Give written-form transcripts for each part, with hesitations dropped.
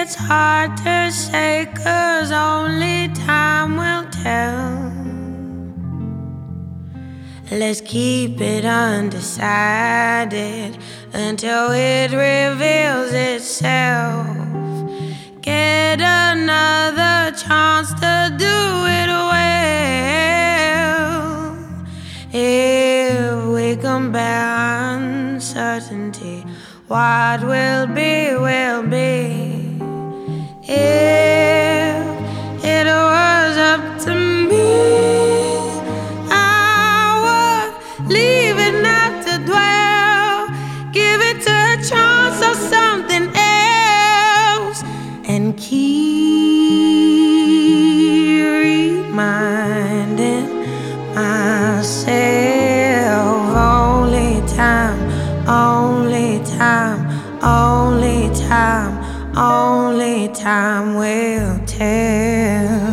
It's hard to say, 'cause only time will tell. Let's keep it undecided until it reveals itself. Get another chance to do it well. If we compare uncertainty, what will be, will be. If it was up to me, I would leave it not to dwell. Give it a chance of something else, and keep reminding myself. Only time, only time, only time, only time will tell.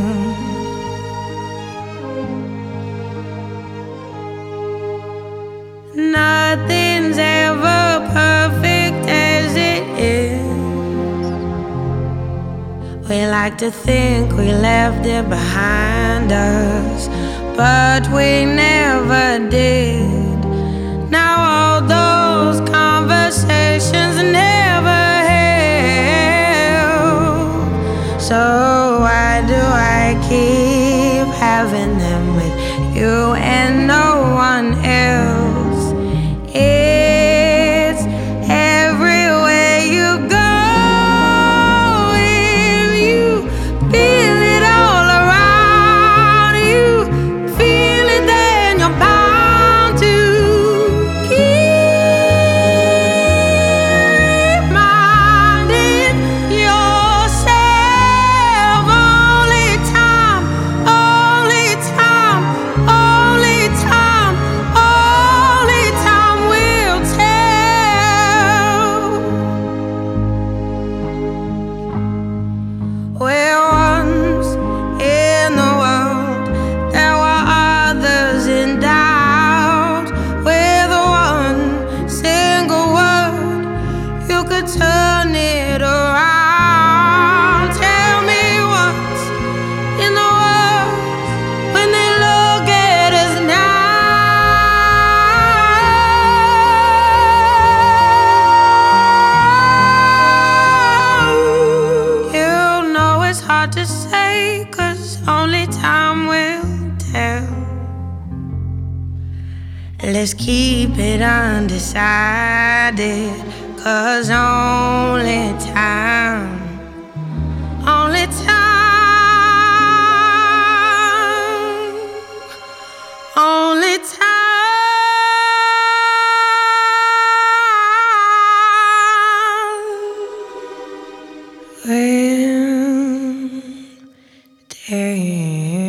Nothing's ever perfect as it is. We like to think we left it behind us, but we never did. Now all those conversations never held. So why do I keep having them with you and no one else? It's everywhere you go. If you feel it all around you, feel it, then you're bound to keep reminding yourself. Only time, only time, only time, only time will tell. Where once in the world there were others in doubt, with one single word you could turn it around. Tell me what's in the world when they look at us now. You know it's hard to say, 'cause only time will tell. Let's keep it undecided, 'cause only time, only time, only time will tell.